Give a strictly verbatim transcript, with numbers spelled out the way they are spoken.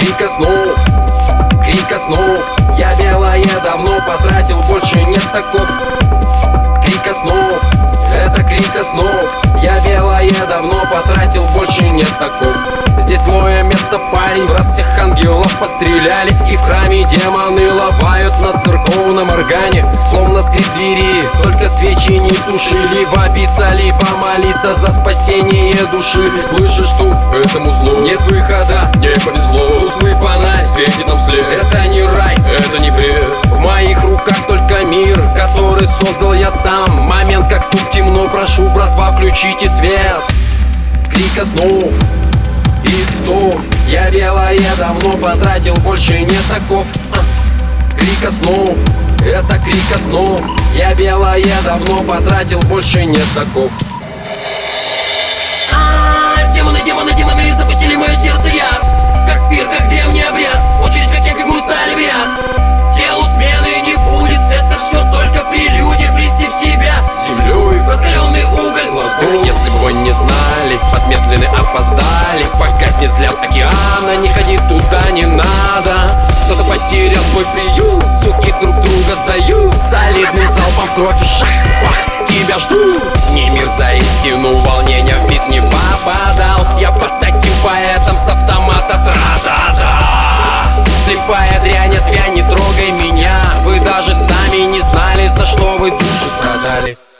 Крика снов, крика снов. Я белое давно потратил, больше нет таков. Крика снов, это крика снов. Я белое давно потратил, больше нет таков. Здесь мое место, парень, раз всех ангелов постреляли. И в храме демоны лобают на церковном органе. Словно скрип двери, только свечи не туши. Либо биться, либо молиться за спасение души. Слышишь, что этому злу нет выхода, не повезло. Тусклый фонарь светит нам вслед. Это не рай, это не бред. В моих руках только мир, который создал я сам. Момент, как тут темно, прошу, братва, включите свет. Крика снов и стов. Я белое давно потратил, больше нет таков. а. Крика снов, это крика снов. Я белое давно потратил, больше нет таков. А, демоны, демоны, демоны запустили мое сердце яд. Как пир, как древний обряд. Очередь, как я бегу, стали в ряд. Телу смены не будет, это все только прелюдия. Присыпь себя землей, раскаленный уголь ладонь. Если бы вы не знали, подметлены опоздали. Погаснет взгляд океана, не ходи туда, не надо. Кто-то потерял свой приют, суки друг друга сдают. Солидным залпом в кровь, шах, бах, тебя ждут. Не мир за истину, волнения в бит не попадал. Я под таким поэтом с автомата тра-да-да. Слепая дрянь, отвянь, не трогай меня. Вы даже сами не знали, за что вы душу продали.